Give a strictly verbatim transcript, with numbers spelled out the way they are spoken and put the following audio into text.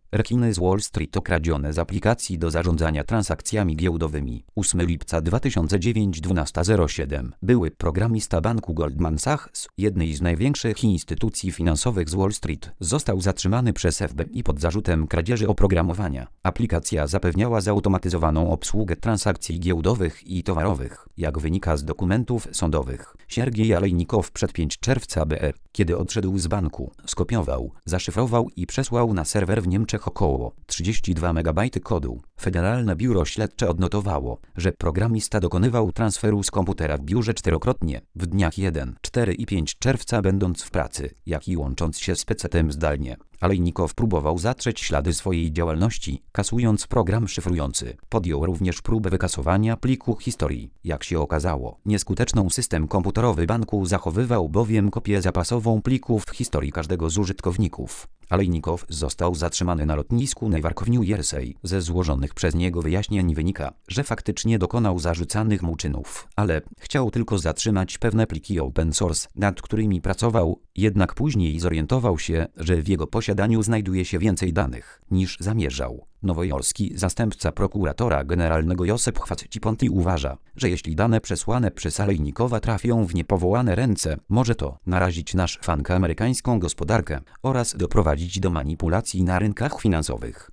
Rekiny z Wall Street okradzione z aplikacji do zarządzania transakcjami giełdowymi. ósmego lipca dwa tysiące dziewiątego, dwunasta zero siedem. Były programista banku Goldman Sachs, jednej z największych instytucji finansowych z Wall Street, został zatrzymany przez F B I pod zarzutem kradzieży oprogramowania. Aplikacja zapewniała zautomatyzowaną obsługę transakcji giełdowych i towarowych, jak wynika z dokumentów sądowych. Siergiej Alejnikow przed piątego czerwca B R, kiedy odszedł z banku, skopiował, zaszyfrował i przesłał na serwer w Niemczech około trzydzieści dwa megabajty kodu. Federalne Biuro Śledcze odnotowało, że programista dokonywał transferu z komputera w biurze czterokrotnie w dniach pierwszego, czwartego i piątego czerwca, będąc w pracy, jak i łącząc się z pecetem zdalnie. Alejnikow próbował zatrzeć ślady swojej działalności, kasując program szyfrujący. Podjął również próbę wykasowania pliku historii. Jak się okazało, nieskuteczną. System komputerowy banku zachowywał bowiem kopię zapasową plików historii każdego z użytkowników. Alejnikow został zatrzymany na lotnisku Newark w New Jersey. Ze złożonych przez niego wyjaśnień wynika, że faktycznie dokonał zarzucanych mu czynów, ale chciał tylko zatrzymać pewne pliki open source, nad którymi pracował, jednak później zorientował się, że w jego posiadaniu znajduje się więcej danych, niż zamierzał. Nowojorski zastępca prokuratora generalnego Josep Chwat-Ciponty uważa, że jeśli dane przesłane przez Alejnikowa trafią w niepowołane ręce, może to narazić nasz bank amerykańską gospodarkę oraz doprowadzić do manipulacji na rynkach finansowych.